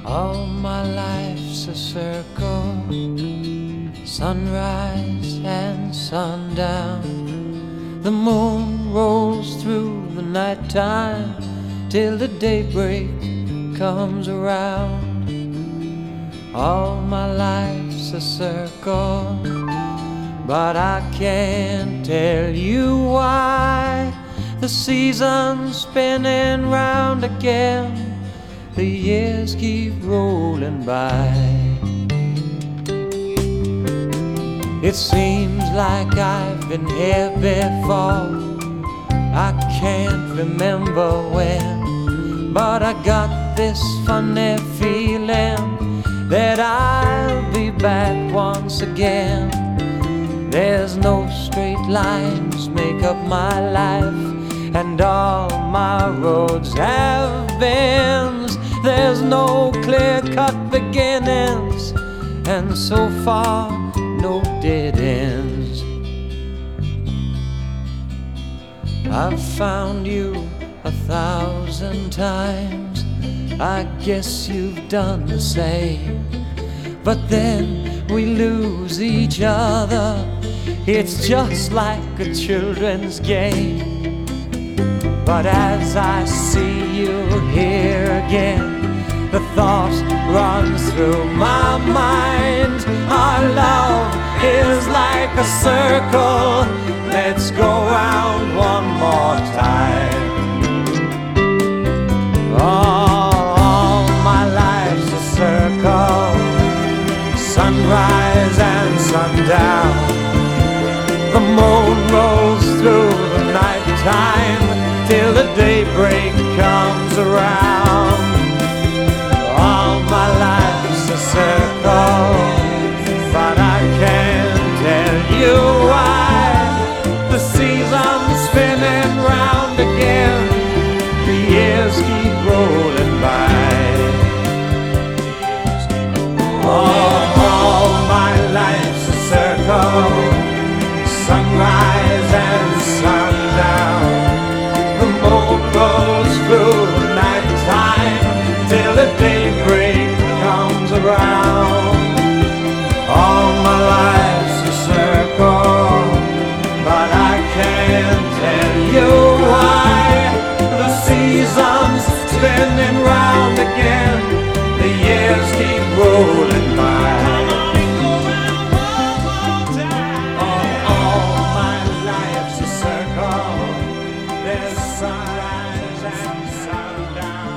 All my life's a circle, sunrise and sundown. The moon rolls through the nighttime till the daybreak comes around. All my life's a circle, but I can't tell you why. The season's spinning round again, the years keep rolling by. It seems like I've been here before, I can't remember when, but I got this funny feeling that I'll be back once again. There's no straight lines make up my life, and all my roads have bends. There's no clear-cut beginnings, and so far no dead ends. I've found you 1,000 times, I guess you've done the same. But then we lose each other, it's just like a children's game. But as I see you here again, the thought runs through my mind. Our love is like a circle, let's go round one more time. All my life's a circle, sunrise and sundown. The moon rolls through the nighttime till the daybreak comes around. All my life's a circle, but I can't tell you why. The season's spinning round again, the years keep rolling by. All my life's a circle, sunrise and sundown. The moon goes through the night time till the daybreak comes around. All my life's a circle, but I can't tell you why. The season's spinning round again, the years keep rolling by. All my life's a circle, there's sunrise and sundown.